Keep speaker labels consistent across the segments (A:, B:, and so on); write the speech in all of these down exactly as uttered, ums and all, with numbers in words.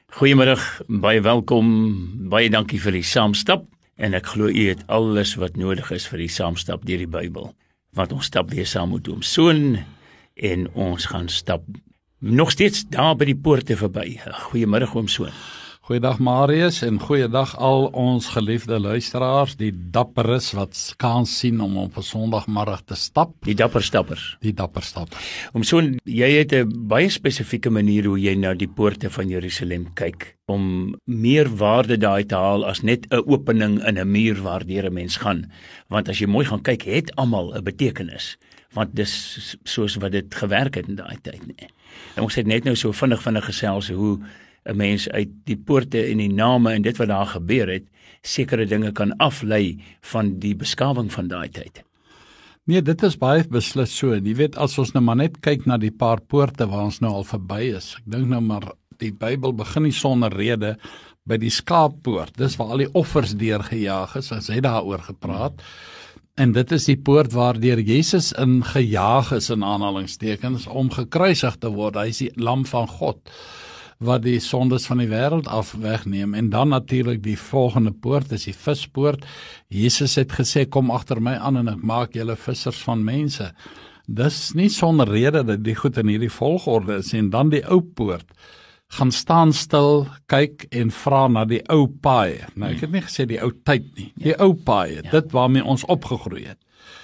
A: Goeiemiddag, baie welkom, baie dankie vir die saamstap en ek glo u het alles wat nodig is vir die saamstap deur die Bybel. Want ons stap weer saam met oom Soon en ons gaan stap nog steeds daar by die poorte verby. Goeiemiddag oom Soon.
B: Goeiedag Marius en goeiedag al ons geliefde luisteraars, die dapperes wat kans sien om op 'n Sondagmiddag te stap.
A: Die dapper stappers.
B: Die dapper stappers.
A: Oom Soon, jy het 'n baie spesifieke manier hoe jy na die poorte van Jerusalem kyk, om meer waarde daai te haal as net 'n opening in 'n muur waardeur 'n mens gaan. Want as jy mooi gaan kyk, het almal 'n betekenis. Want dis soos wat dit gewerk het in daai tyd, nee. En ons het net nou so vinnig vinnig gesels hoe 'n mens uit die poorte en die name en dit wat daar gebeur het, sekere dinge kan aflei van die beskawing van daai tyd.
B: Nee, dit is baie beslis so. En jy weet, as ons nou maar net kyk na die paar poorte waar ons nou al verby is. Ek dink nou maar, die Bybel begin nie sonder rede by die skaappoort. Dis waar al die offers deurgejaag is, as hy daaroor gepraat. En dit is die poort waardeur Jesus in gejaag is, in aanhalingstekens, om gekruisig te word. Hy is die lam van God, wat die sondes van die wêreld af wegneem. En dan natuurlik die volgende poort, is die vispoort. Jesus het gesê, kom agter my aan en ek maak julle vissers van mense. Dis nie sonder rede dat die goed in hierdie volgorde is. En dan die ou poort, gaan staan stil, kyk en vra na die ou paaie. Nou ek het nie gesê die ou tyd nie, die ou paaie, ja. Dit waarmee ons opgegroei het.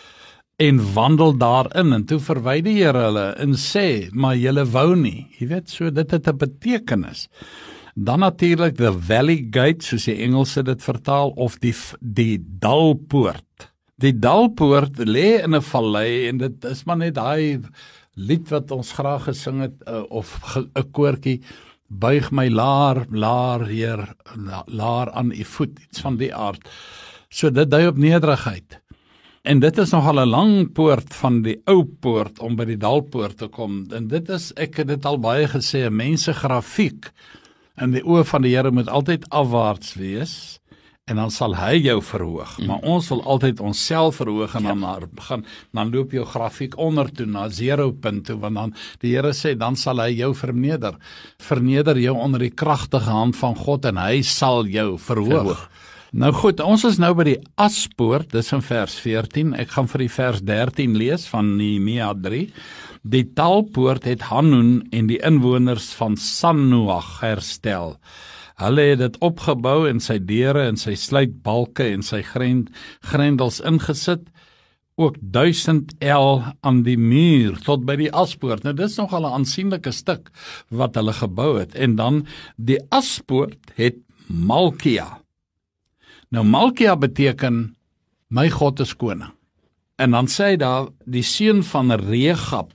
B: En wandel daarin, en toe verwy die Here hulle en sê, maar julle wou nie. Jy weet, so dit het 'n betekenis. Dan natuurlik the Valley Gate, soos die Engelse dit vertaal, of die die dalpoort. Die dalpoort lê in 'n vallei, en dit is maar net daai lied wat ons graag gesing het, uh, of 'n koortjie, buig my laar, laar, Heer, laar aan u voet, iets van die aard. So dit dui op nederigheid. En dit is nogal 'n lang poort van die ou poort om by die dalpoort te kom. En dit is, ek het dit al baie gesê, 'n mense grafiek in die oë van die Here moet altyd afwaarts wees, en dan sal hy jou verhoog. Mm. Maar ons wil altyd onsself verhoog, en dan, ja. gaan, dan loop jou grafiek onder toe, na zero punt toe, want dan, die Here sê, dan sal hy jou verneder. Verneder jou onder die kragtige hand van God, en hy sal jou verhoog. verhoog. Nou goed, ons is nou by die aspoort, dis in vers veertien, ek gaan vir die vers dertien lees van Nehemia drie. Die dalpoort het Hanun en die inwoners van Sanoag herstel. Hulle het dit opgebou en sy deure en sy sluitbalke en sy grend, grendels ingesit, ook duisend el aan die muur tot by die aspoort. Nou dis nogal 'n aansienlike stuk wat hulle gebou het. En dan die aspoort het Malkia. Nou Malkia beteken, my God is koning. En dan sê hy daar, die seun van Regab,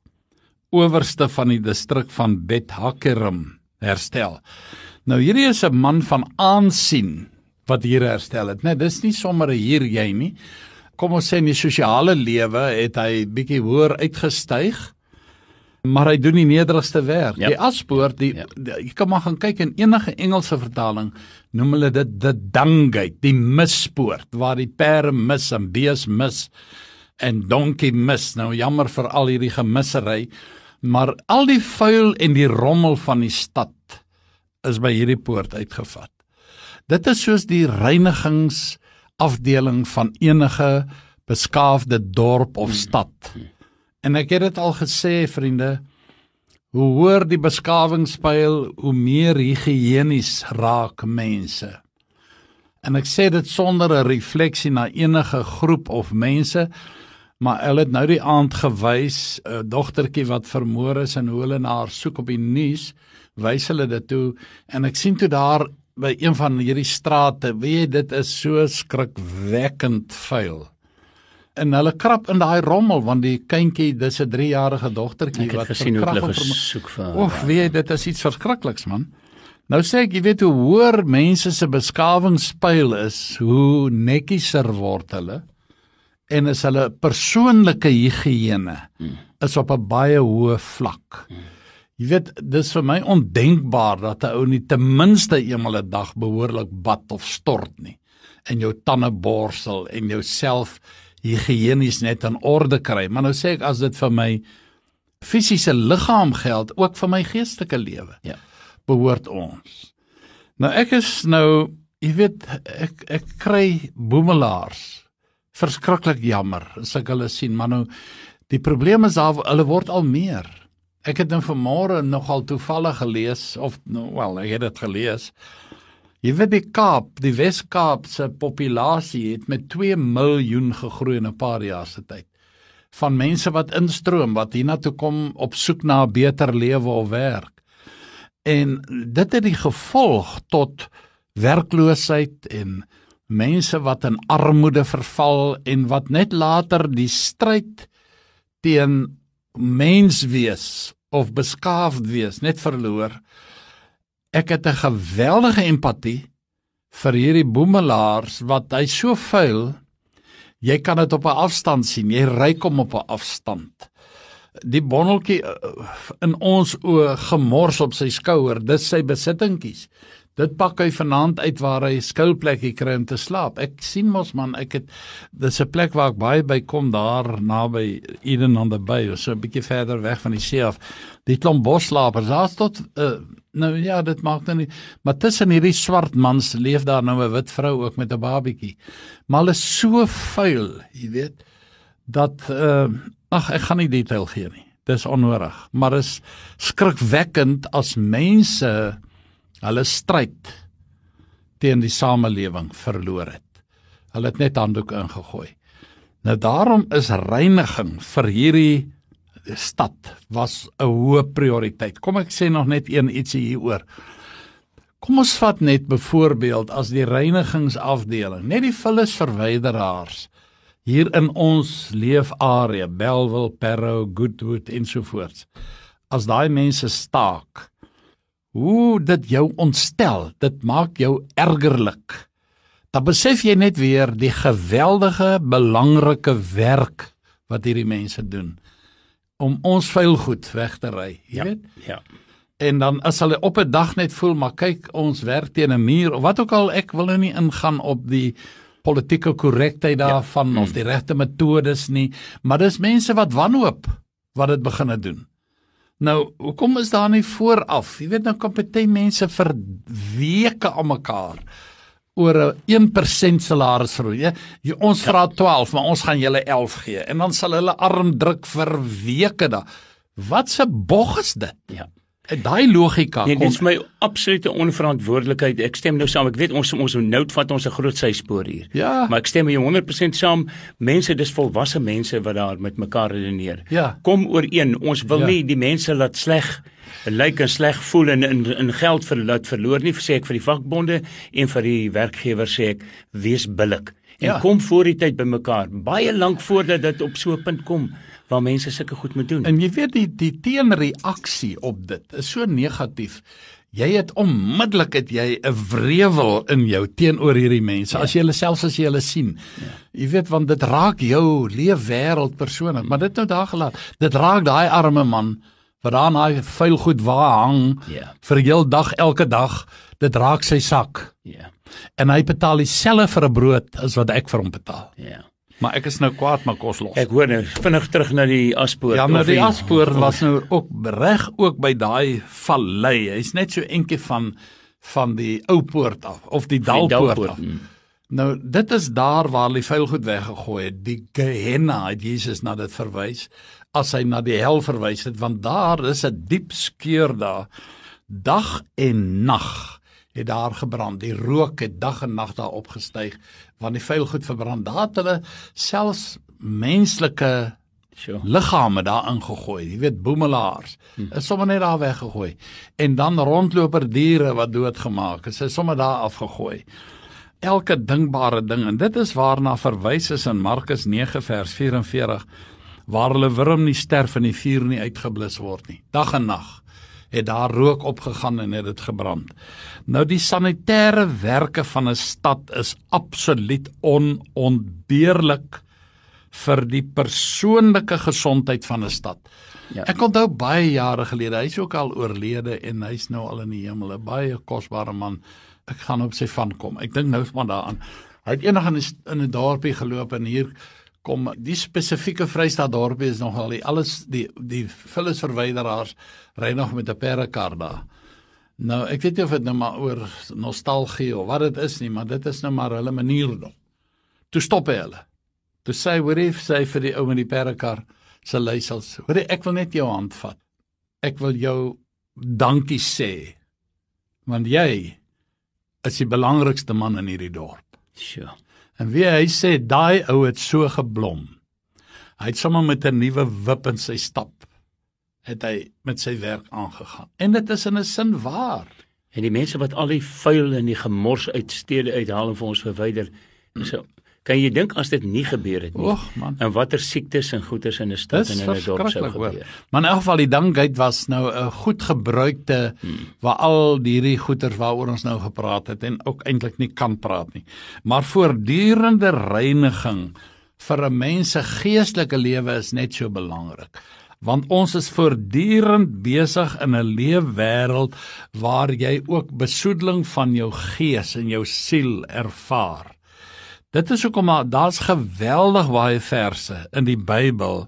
B: owerste van die distrik van Bet Hakerem, herstel. Nou hierdie is 'n man van aansien, wat hier herstel het. Nee, dis nie sommer hier jy nie. Kom ons sê, in die sosiale lewe het hy bietjie hoër uitgestyg, maar hy doen die nederigste werk. Yep. Die aspoort, die, yep. die, jy kan maar gaan kyk in enige Engelse vertaling, noem hulle dit the dung gate, die mispoort, waar die perde mis en bees mis en donkie mis. Nou jammer vir al hierdie gemissery, maar al die vuil en die rommel van die stad is by hierdie poort uitgevat. Dit is soos die reinigingsafdeling van enige beskaafde dorp of stad. En ek het dit al gesê, vriende, hoe hoër die beskawingspyl, hoe meer higiënies raak mense. En ek sê dit sonder 'n refleksie na enige groep of mense, maar hulle het nou die aand gewys, 'n dogtertjie wat vermoor is en hoe hulle na haar soek op die nuus, wys hulle dit toe, en ek sien toe daar by een van hierdie strate, weet jy, dit is so skrikwekkend vuil. En hulle krap in daai rommel, want die kindjie, dis 'n driejarige dogtertjie wat
A: gesien hoe hulle gesoek vir.
B: Of weet jy, dit is iets verskrikliks, man. Nou sê ek, jy weet hoe hoër mense se beskawingspyl is, hoe netjieser word hulle, en is hulle persoonlike higiëne hmm. is op 'n baie hoë vlak. Hmm. Jy weet, dis vir my ondenkbaar dat 'n ou nie ten minste eenmal 'n dag behoorlik bad of stort nie, en jou tande borsel en jouself higiënies net in orde kry. Maar nou sê ek, as dit vir my fisiese liggaam geld, ook vir my geestelike lewe.
A: Ja.
B: behoort ons. Nou ek is nou, jy weet, ek ek kry boemelaars verskriklik jammer as ek hulle sien, maar nou die probleem is daar, hulle word al meer. Ek het nou vanmôre nogal toevallig gelees of nou wel, ek het dit gelees. Jy weet die Kaap, die Wes-Kaap se populasie het met twee miljoen gegroei in 'n paar jaar se tyd. Van mense wat instroom, wat hiernatoe kom op soek na 'n beter lewe of werk. En dit het die gevolg tot werkloosheid en mense wat in armoede verval en wat net later die stryd teen menswees of beskaafd wees net verloor. Ek het 'n geweldige empatie vir hierdie boemelaars wat hy so vuil, jy kan dit op 'n afstand sien, jy ryk hom op 'n afstand. Die bonneltjie in ons oë gemors op sy skouer, dis sy besittingkies. Dit pak hy vanaand uit waar hy skuilplekkie kry om te slaap. Ek sien mos man, ek het dis 'n plek waar ek baie by kom daar naby Eden on the Bay, so 'n bietjie verder weg van die see af. Die klomp boslapers, daar's tot uh, nou ja, dit maak nou nie, maar tussen hierdie swart mans leef daar nou 'n wit vrou ook met 'n babietjie. Maar hulle is so vuil, jy weet, dat uh, ag ek gaan nie detail gee nie. Dis onnodig, maar is skrikwekkend as mense hulle stryd teen die samelewing verloor het. Hulle het net handdoek ingegooi. Nou daarom is reiniging vir hierdie stad was 'n hoë prioriteit. Kom ek sê nog net een ietsie hieroor. Kom ons vat net byvoorbeeld as die reinigingsafdeling, net die vullisverwyderaars hier in ons leefarea, Bellville, Parow, Goodwood ensovoorts. As daai mense staak, hoe dit jou ontstel, dit maak jou ergerlik. Dan besef jy net weer die geweldige, belangrike werk wat hierdie mense doen, om ons vuilgoed weg te ry, jy
A: ja,
B: weet?
A: Ja.
B: En dan as hulle op 'n dag net voel, maar kyk, ons werk teen 'n muur, of wat ook al, ek wil nou nie ingaan op die politieke korrektheid daarvan, ja. of die regte metodes nie, maar dis mense wat wanhoop, wat dit begin doen. Nou, hoekom is daar nie vooraf? Jy weet nou, kan party mense vir weke aan mekaar oor 'n een persent salaris verhoog. Ja, ons ja. vra twaalf, maar ons gaan julle elf gee. En dan sal hulle arm druk vir weke daar. Wat 'n bog is dit?
A: Ja.
B: Daai logika.
A: Nee, dit is my absolute onverantwoordelikheid. Ek stem nou saam. Ek weet ons ons nou vat ons 'n groot syspoor hier.
B: Ja.
A: Maar ek stem met jou honderd persent saam. Mense, dis volwasse mense wat daar met mekaar redeneer.
B: Ja.
A: Kom ooreen. Ons wil ja. nie die mense laat sleg lyk en sleg voel en in in geld vir laat verloor nie, sê ek vir die vakbonde en vir die werkgewer sê ek wees billik. En ja. kom voor die tyd by mekaar. Baie lank voordat dit op so 'n punt kom waar mense sulke goed moet doen.
B: En jy weet die die teenreaksie op dit is so negatief. Jy het onmiddellik het jy 'n wrevel in jou teenoor hierdie mense. Ja. As jy hulle selfs as jy hulle sien. Ja. Jy weet want dit raak jou leefwêreld persoonlik, maar dit nou daar gelaat. Dit raak daai arme man wat daar in daai vuil goed waar hang
A: ja.
B: vir heel dag elke dag. Dit raak sy sak.
A: Ja.
B: En hy betaal dieselfde vir 'n brood as wat ek vir hom betaal.
A: Ja.
B: Maar ek is nou kwaad, maar kos los.
A: Ek hoor nou vinnig terug na die aspoort.
B: Ja, maar die aspoort was nou ook reg ook by daai vallei. Hy's net so eentjie van van die ou poort af of die dalpoort af. Hmm. Nou dit is daar waar die vuilgoed weggegooi het. Die Gehenna het Jesus na dit verwys as hy na die hel verwys het, want daar is 'n diep skeur daar. Dag en nag het daar gebrand. Die rook het dag en nag daar opgestyg, want die vuilgoed verbrand. Daar het hulle selfs menslike sure. liggame daar ingegooi. Jy weet, boemelaars. Hmm. Is sommer net daar weggegooi. En dan rondloper diere wat doodgemaak is, is sommer daar afgegooi. Elke dingbare ding, en dit is waarna verwys is in Markus nege vers vyf en veertig, waar hulle wurm nie sterf en die vuur nie uitgeblus word nie. Dag en nag het daar rook opgegaan en het dit gebrand. Nou die sanitêre werke van 'n stad is absoluut onontbeerlik vir die persoonlike gesondheid van 'n stad. Ja. Ek onthou baie jare gelede, hy is ook al oorlede en hy's nou al in die hemel, 'n baie kosbare man. Ek gaan op sy van kom. Ek dink nou maar daaraan. Hy het eendag in 'n in 'n dorpie geloop en hier kom die spesifieke Vrystaat dorpie is nogal die alles die die vullisverwyderaars ry nog met 'n perrekar daar. Nou, ek weet nie of dit nou maar oor nostalgie of wat dit is nie, maar dit is nou maar hulle manier nog. Toe stop hy hulle. Toe sê hy, hoorie, sê hy vir die ou met die perdekar se leiersels, hoorie, ek wil net jou hand vat. Ek wil jou dankie sê, want jy is die belangrikste man in hierdie dorp.
A: Sure.
B: En wie hy sê, daai ou het so geblom. Hy het sommer met 'n nuwe wip in sy stap, het hy met sy werk aangegaan. En dit is in 'n sin waar.
A: En die mense wat al die vuil en die gemors uit stede uithaal en vir ons verwyder, so, kan jy dink as dit nie gebeur het nie,
B: Och, man.
A: en watter siektes en goeters in 'n stad en in 'n dorp sou gebeur.
B: Maar in elk geval, die Dankgate was nou 'n goed gebruikte, hmm. waar al hierdie goeters waaroor ons nou gepraat het, en ook eintlik nie kan praat nie. Maar voortdurende reiniging vir 'n mens se geestelike lewe is net so belangrik. Want ons is voortdurend besig in 'n leefwêreld waar jy ook besoedeling van jou gees en jou siel ervaar. Dit is hoekom daar's geweldig baie verse in die Bybel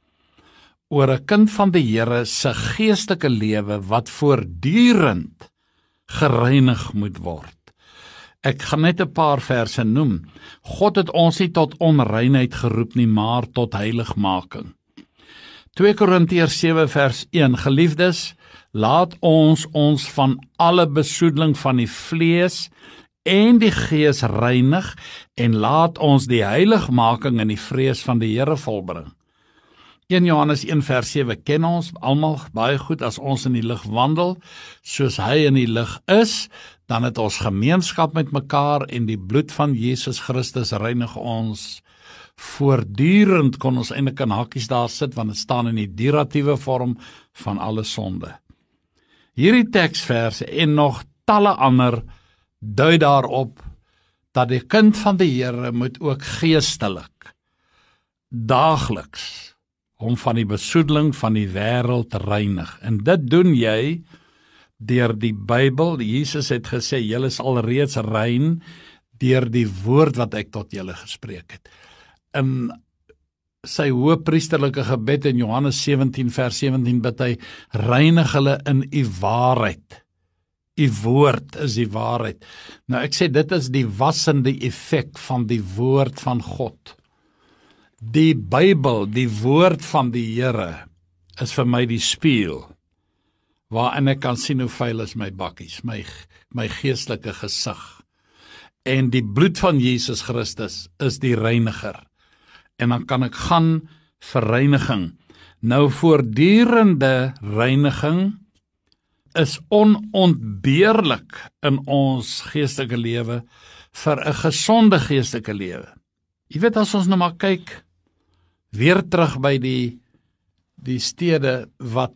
B: oor 'n kind van die Here se geestelike lewe wat voortdurend gereinig moet word. Ek gaan net 'n paar verse noem. God het ons nie tot onreinheid geroep nie, maar tot heiligmaking. twee Korintiërs sewe vers een, geliefdes, laat ons ons van alle besoedeling van die vlees en die gees reinig, en laat ons die heiligmaking in die vrees van die Here volbring. een Johannes een vers sewe, ken ons almal baie goed, as ons in die lig wandel, soos hy in die lig is, dan het ons gemeenskap met mekaar, en die bloed van Jesus Christus reinig ons. Voortdurend kon ons eintlik in hakkies daar sit, want dit staan in die duratiewe vorm van alle sonde. Hierdie teksverse en nog talle ander dui daarop dat die kind van die Here moet ook geestelik, daagliks, hom van die besoedeling van die wêreld reinig. En dit doen jy deur die Bybel. Jesus het gesê, julle is alreeds rein deur die woord wat ek tot julle gespreek het. In sy hoëpriesterlike gebed in Johannes sewentien vers sewentien bid hy, reinig hulle in u waarheid. U woord is die waarheid. Nou ek sê, dit is die wassende effek van die woord van God. Die Bybel, die woord van die Here, is vir my die spieël, waarin ek kan sien hoe vuil is my bakkies, my, my geestelike gesig. En die bloed van Jesus Christus is die reiniger. En dan kan ek gaan vir reiniging. Nou voortdurende reiniging is onontbeerlik in ons geestelike lewe vir 'n gesonde geestelike lewe. Jy weet, as ons nou maar kyk, weer terug by die, die stede wat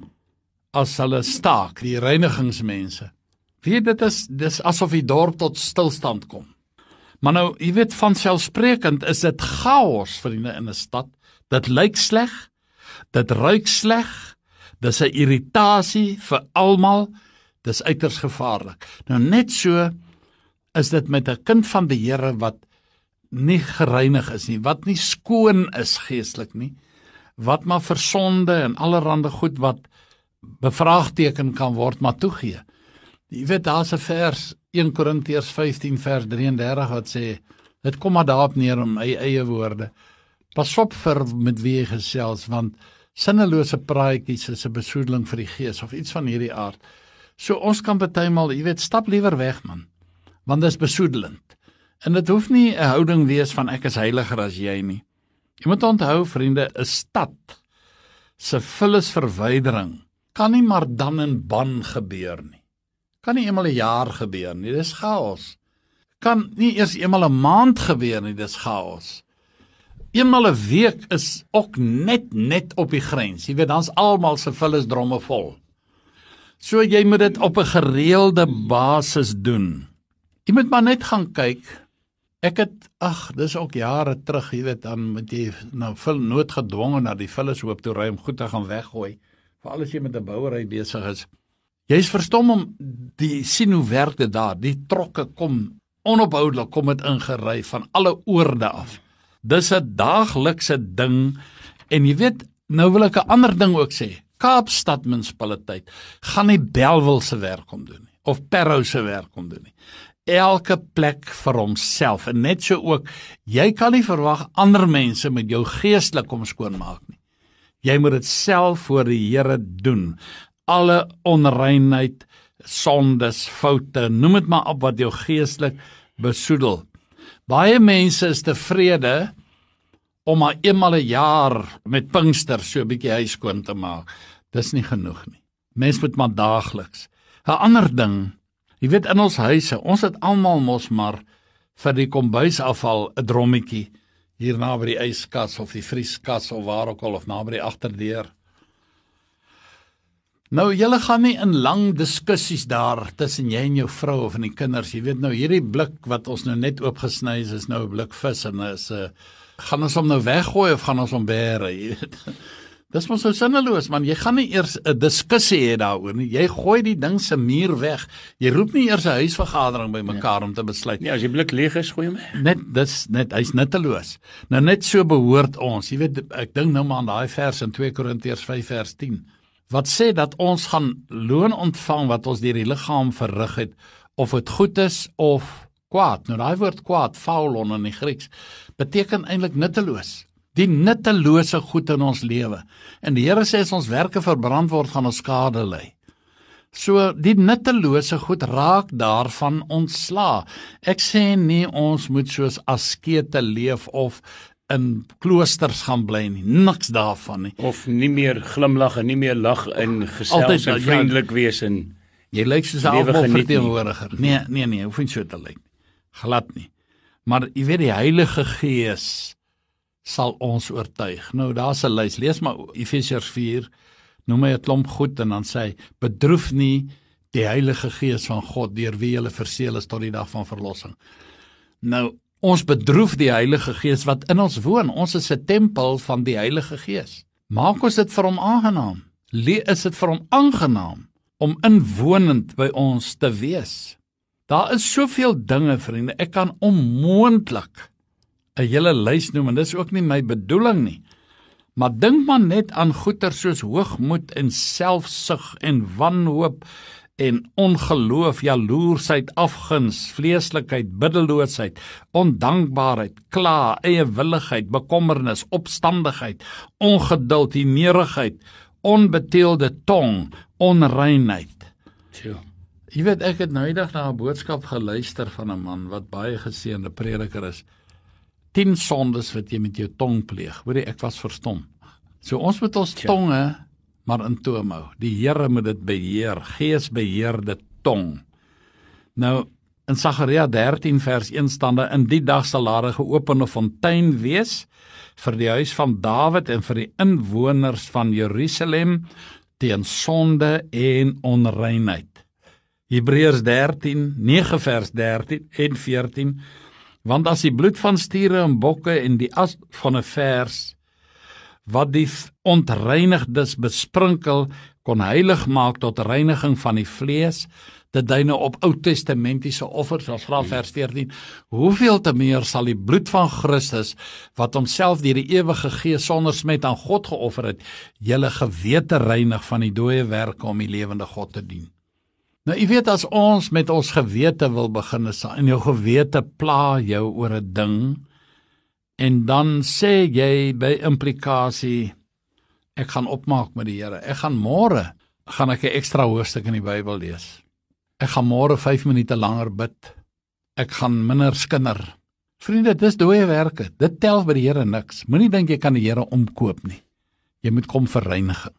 B: as hulle staak, die reinigingsmense. Weet, dit is, dit is asof die dorp tot stilstand kom. Maar nou, jy weet, vanselfsprekend is dit chaos, vriende, in 'n stad. Dit lyk sleg, dit ruik sleg, dis 'n irritasie vir almal, dis uiters gevaarlik. Nou net so is dit met 'n kind van die Here wat nie gereinig is nie, wat nie skoon is geestelik nie, wat maar vir sonde en allerhande goed wat bevraagteken kan word, maar toegee. Jy weet, daar's 'n vers, een Korintiërs vyftien vers drie en dertig wat sê, dit kom maar daarop neer om eie eie woorde. Pas op vir met wie jy gesels, want sinnelose praatjies is 'n besoedeling vir die gees, of iets van hierdie aard. So ons kan partymal, jy weet, stap liewer weg, man, want dit is besoedelend. En dit hoef nie 'n houding wees van ek is heiliger as jy nie. Jy moet onthou, vriende, 'n stad se vullisverwydering kan nie maar dan en ban gebeur nie. Kan nie eenmal 'n jaar gebeur nie, dis chaos. Kan nie eers eenmal 'n maand gebeur nie, dis chaos. Eenmal 'n week is ook net net op die grens. Jy weet, dan's almal se vullisdromme vol. So jy moet dit op 'n gereelde basis doen. Jy moet maar net gaan kyk. Ek het, ag, dis ook jare terug, jy weet, dan moet jy nou vul noodgedwonge na die vullishoop toe ry om goed te gaan weggooi, veral as jy met 'n bouery besig is. Jy is verstom om die sien hoe werk dit daar. Die trokke kom onophoudelik, kom dit ingery van alle oorde af. Dis 'n daaglikse ding. En jy weet, nou wil ek 'n ander ding ook sê. Kaapstad munisipaliteit gaan nie Bellville se werk kom doen nie, of Parow se werk kom doen nie. Elke plek vir homself, en net so ook, jy kan nie verwag ander mense met jou geestelik kom skoonmaak nie. Jy moet dit self voor die Here doen. Alle onreinheid, sondes, foute, noem dit maar op wat jou geestelik besoedel. Baie mense is tevrede om maar eenmal 'n jaar met Pinkster so 'n bietjie huis skoon te maak. Dis nie genoeg nie. Mens moet maar daagliks. 'n Ander ding, jy weet in ons huise, ons het almal mos maar vir die kombuisafval 'n drommetjie hier naby die yskas of die vrieskas of waar ook al of naby die agterdeur. Nou, julle gaan nie in lang diskussies daar tussen jy en jou vrou of en die kinders. Jy weet nou, hierdie blik wat ons nou net oopgesny is, is nou 'n blik vis en is 'n uh, gaan ons hom nou weggooi of gaan ons hom bære? Jy weet. Dis mos so sinneloos, man. Jy gaan nie eers 'n diskussie hê daaroor nie. Jy gooi die ding se muur weg. Jy roep nie eers 'n huisvergadering by mekaar ja. om te besluit.
A: Ja, as die blik leeg is, gooi hom weg.
B: Net dis net hy's nutteloos. Nou net so behoort ons. Jy weet, ek dink nou maar aan daai vers in twee Korintiërs vyf vers tien. Wat sê dat ons gaan loon ontvang wat ons deur die liggaam verrig het, of dit goed is of kwaad. Nou daai woord kwaad, faulon in die Grieks, beteken eintlik nutteloos. Die nuttelose goed in ons lewe. En die Here sê as ons werke verbrand word, gaan ons skade ly. So die nuttelose goed raak daarvan ontsla. Ek sê nie ons moet soos askete leef of in kloosters gaan bly nie, niks daarvan nie.
A: Of nie meer glimlag en nie meer lag en gesels en vriendelik wees en
B: jy lyk soos 'n alverteenwoordiger. Nee, nee, nee, hoef nie so te lyk. Glad nie. Maar jy weet die Heilige Gees sal ons oortuig. Nou daar's 'n lys. Lees maar Efesiërs vier. Noem hy 'n klomp goed en dan sê hy bedroef nie die Heilige Gees van God deur wie julle verseël is tot die dag van verlossing. Nou ons bedroef die Heilige Gees wat in ons woon. Ons is 'n tempel van die Heilige Gees. Maak ons dit vir hom aangenaam. Is dit vir hom aangenaam om inwonend by ons te wees? Daar is soveel dinge, vriende. Ek kan onmoontlik 'n hele lys noem en dis ook nie my bedoeling nie. Maar dink maar net aan goeie soos hoogmoed en selfsug en wanhoop en ongeloof, jaloersheid, afguns, vleeslikheid, biddeloosheid, ondankbaarheid, kla, eiewilligheid, bekommernis, opstandigheid, ongeduld, nederigheid, onbeteelde tong, onreinheid.
A: Tjoe.
B: Jy weet, ek het nou eendag na 'n boodskap geluister van 'n man wat baie geseënde prediker is. tien sondes wat jy met jou tong pleeg. Hoorie, ek was verstom. So ons moet ons Tjoe. tonge maar in toom hou. Die Here moet dit beheer, Gees beheer die tong. Nou, in Sagaria dertien vers een stande, in die dag sal daar 'n geopende fontein wees vir die huis van Dawid en vir die inwoners van Jerusalem teen sonde en onreinheid. Hebreërs dertien, nege vers dertien en veertien, want as die bloed van stiere en bokke en die as van 'n vers wat die ontreinigdes besprinkel, kon heilig maak tot reiniging van die vlees, dit dui nou op Oud-testamentiese offers, as vra vers veertien, hoeveel te meer sal die bloed van Christus, wat homself deur die ewige Gees sonder smet aan God geoffer het, julle gewete reinig van die dooie werke om die lewende God te dien. Nou, jy weet, as ons met ons gewete wil begin, en jou gewete pla jou oor 'n ding, en dan sê jy by implikasie, ek gaan opmaak met die Here, ek gaan môre, gaan ek 'n ekstra hoofstuk in die Bybel lees. Ek gaan môre vyf minute langer bid. Ek gaan minder skinder. Vriende, dis dooie werke. Dit tel by die Here niks. Moenie dink jy kan die Here omkoop nie. Jy moet kom vir reiniging.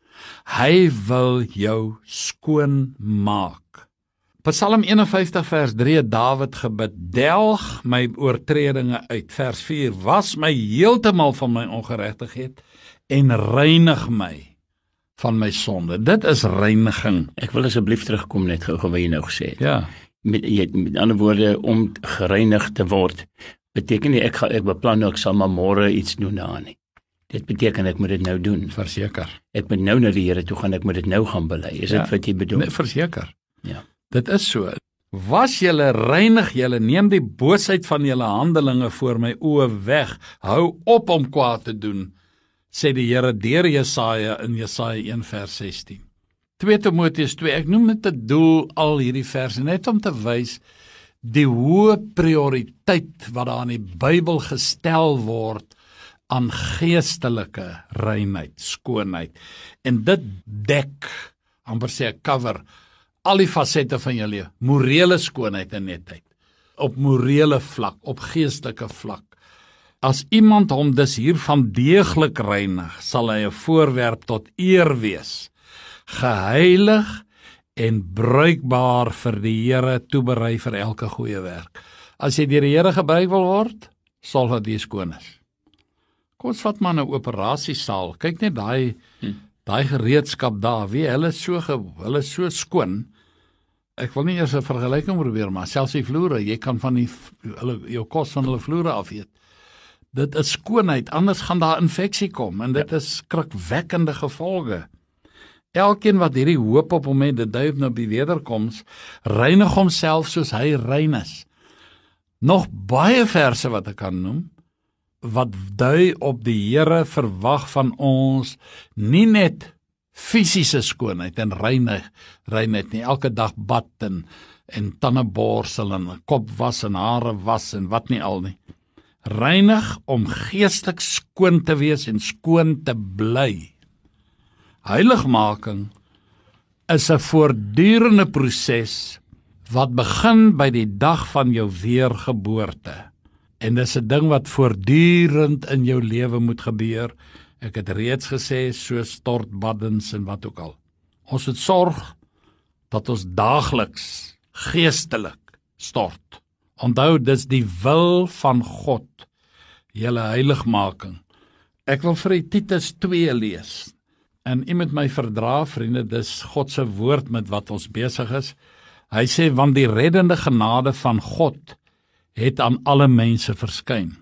B: Hy wil jou skoon maak. Psalm een en vyftig vers drie het Dawid gebid, delg my oortredinge uit. Vers vier, was my heeltemal van my ongeregtigheid en reinig my van my sonde. Dit is reiniging.
A: Ek wil asseblief terugkom net gou wat jy nou gesê het.
B: Ja.
A: Met, met ander woorde, om gereinig te word, beteken nie ek, ga, ek beplan nou ek sal maar môre iets doen daaraan nie. Dit beteken ek moet dit nou doen.
B: Verseker.
A: Ek moet nou na die Here toe gaan, ek moet dit nou gaan bely. Is
B: ja.
A: dit wat jy bedoel?
B: Nee, verseker.
A: Ja.
B: Dit is so. Was julle, reinig julle, neem die boosheid van julle handelinge voor my oë weg. Hou op om kwaad te doen sê die Here deur Jesaja in Jesaja een vers sestien. twee Timoteus twee, ek noem dit 'n doel al hierdie verse, net om te wys die hoë prioriteit wat daar in die Bybel gestel word aan geestelike reinheid, skoonheid. En dit dek, amper sê ek cover, al die fasette van jou lewe, morele skoonheid en netheid, op morele vlak, op geestelike vlak. As iemand hom dus hiervan deeglik reinig, sal hy 'n voorwerp tot eer wees, geheilig en bruikbaar vir die Here, toeberei vir elke goeie werk. As jy deur die Here gebruik wil word, sal dit wees skoon is. Kom ons vat maar 'n operasiesaal. Kyk net daai hm. daai gereedskap daar, wie hulle is so ge, hulle is so skoon. Ek wil nie eers 'n vergelyking probeer, maar selfs die vloere, jy kan van die hulle jou kos van hulle vloere af eet. Dit is skoonheid, anders gaan daar infeksie kom en dit is skrikwekkende gevolge. Elkeen wat hierdie hoop op hom het, dit dui op nou die wederkoms, reinig homself soos hy rein is. Nog baie verse wat ek kan noem, wat dui op die Here verwag van ons, nie net fisiese skoonheid en reinig, reinheid nie, elke dag bad en, en tandeborsel en kop was en hare was en wat nie al nie. Reinig om geestelik skoon te wees en skoon te bly. Heiligmaking is 'n voortdurende proses wat begin by die dag van jou weergeboorte. En dis 'n ding wat voortdurend in jou lewe moet gebeur. Ek het reeds gesê, so stortbaddens en wat ook al. Ons moet sorg dat ons daagliks geestelik stort. Onthou, dis die wil van God, julle heiligmaking. Ek wil vir u Titus twee lees. En u moet my verdra, vriende, dis God se woord met wat ons besig is. Hy sê, want die reddende genade van God het aan alle mense verskyn.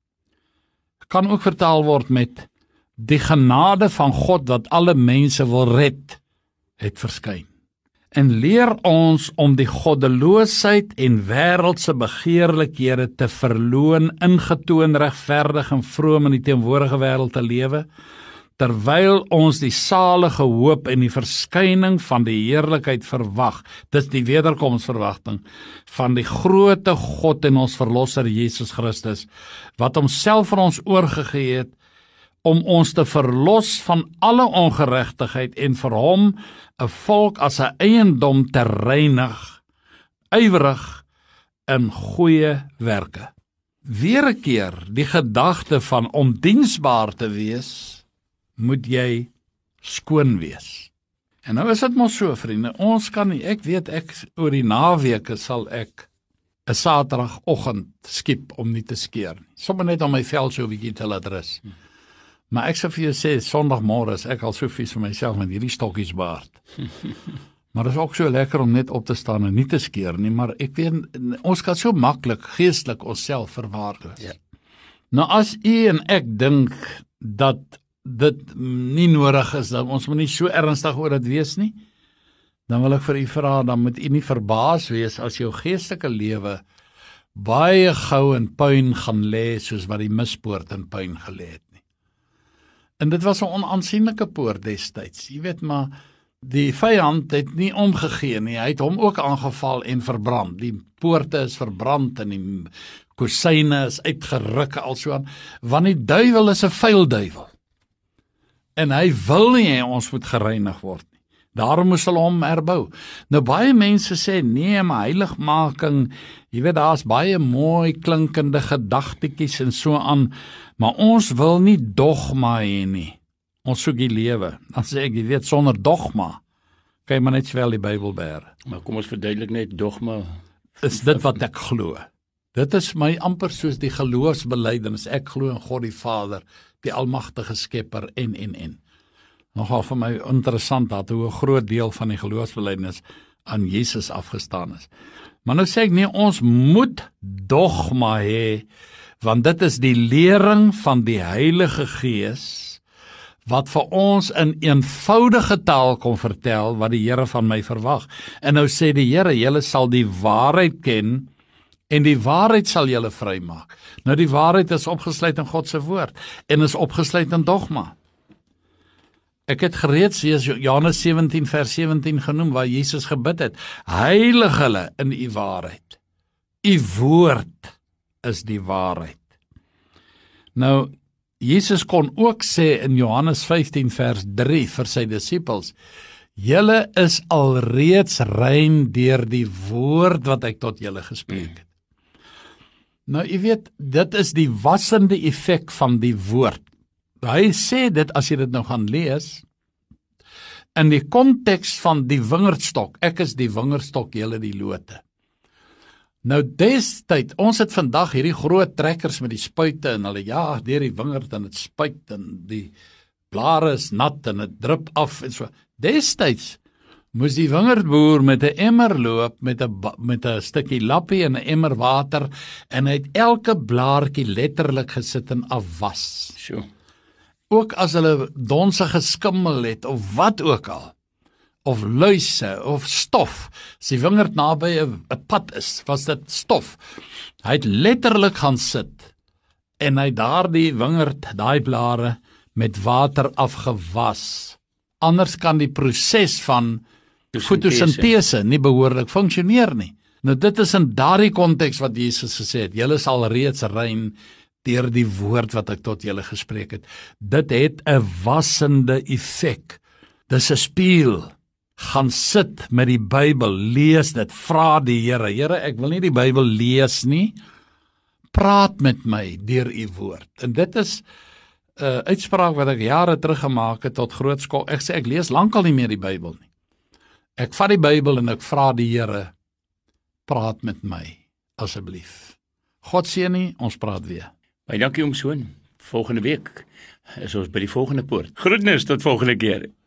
B: Kan ook vertaal word met die genade van God wat alle mense wil red, het verskyn. En leer ons om die goddeloosheid en wêreldse begeerlikhede te verloon, ingetoon, regverdig en vroom in die teenwoordige wêreld te lewe, terwyl ons die salige hoop en die verskyning van die heerlikheid verwag. Dis die wederkomsverwagting van die groote God en ons verlosser Jesus Christus, wat homself vir ons oorgegee het om ons te verlos van alle ongeregtigheid en vir hom 'n volk as 'n eiendom te reinig, ywerig in goeie werke. Weer 'n keer die gedagte van om diensbaar te wees, moet jy skoon wees. En nou is dit mos so, vriende, ons kan nie, ek weet ek oor die naweke sal ek 'n Saterdagoggend skiep om nie te skeer nie. Sommige net om my vel so 'n bietjie te laat rus. Hmm. Maar ek sal vir jou sê, Sondagmôre is ek al so vies vir myself met hierdie stokkies baard. Maar dit is ook so lekker om net op te staan en nie te skeer nie, maar ek weet, ons kan so maklik geestelik onsself verwaarloos. Ja. Nou as u en ek dink dat dit nie nodig is, dat ons moet nie so ernstig oor dit wees nie, dan wil ek vir u vra, dan moet u nie verbaas wees as jou geestelike lewe baie gou in puin gaan lê, soos wat die mispoort in puin gelê het nie. En dit was 'n onaansienlike poort destyds, jy weet, maar die vyand het nie omgegee nie, hy het hom ook aangeval en verbrand. Die poorte is verbrand en die kosyne is uitgeruk alsoan, want die duiwel is 'n vuil duiwel. En hy wil nie hê ons moet gereinig word nie. Daarom moes hulle hom herbou. Nou baie mense sê, nee, maar heiligmaking, jy weet, daar's baie mooi klinkende gedagtetjies en so aan, maar ons wil nie dogma hê nie. Ons soek die lewe. Dan sê ek, jy weet, sonder dogma, kan jy maar net wel die Bybel bære.
A: Maar kom ons verduidelik net, dogma
B: is dit wat ek glo. Dit is my amper soos die geloofsbelijdenis. Ek glo in God die Vader, die almagtige skepper en en en. Nogal vir my interessant dat hoe 'n groot deel van die geloofsbelijdenis aan Jesus afgestaan is. Maar nou sê ek nie, ons moet dogma hê, want dit is die lering van die Heilige Gees, wat vir ons in eenvoudige taal kom vertel, wat die Here van my verwag. En nou sê die Here, julle sal die waarheid ken, en die waarheid sal julle vrymaak. Nou die waarheid is opgesluit in God se woord, en is opgesluit in dogma. Ek het gereeds Johannes sewentien vers sewentien genoem waar Jesus gebid het. Heilig hulle in u waarheid. U woord is die waarheid. Nou, Jesus kon ook sê in Johannes vyftien vers drie vir sy disippels, julle is alreeds rein deur die woord wat ek tot julle gespreek het. Nou, jy weet, dit is die wassende effek van die woord. Hy sê dit, as jy dit nou gaan lees, in die konteks van die wingerdstok, ek is die wingerdstok, julle die lote. Nou destyd, ons het vandag hierdie groot trekkers met die spuite en hulle jaag deur die wingerd en het spuit en die blare is nat en het drup af en so. Destyds moes die wingerdboer met 'n emmer loop met 'n met 'n stukkie lappie en 'n emmer water en hy het elke blaartjie letterlik gesit en afwas.
A: So.
B: Ook as hulle donsige skimmel het of wat ook al, of luise of stof, as die wingerd naby 'n pad is, was dit stof. Hy het letterlik gaan sit en hy daardie wingerd, daai blare met water afgewas. Anders kan die proses van fotosintese nie behoorlik funksioneer nie. Nou dit is in daardie konteks wat Jesus gesê het, julle is al reeds rein deur die woord wat ek tot julle gespreek het. Dit het 'n wassende effek. Dis 'n spieël. Gaan sit met die Bybel, lees dit, vra die Here, Here, ek wil nie die Bybel lees nie, praat met my deur u woord. En dit is 'n uh, uitspraak wat ek jare terug gemaak het tot groot skok. Ek sê ek lees lankal nie meer die Bybel nie. Ek vat die Bybel en ek vra die Here, praat met my asseblief. God seën nie, ons praat weer.
A: Baie dankie oom Soon. Volgende week is ons by die volgende poort. Groetnis tot volgende keer.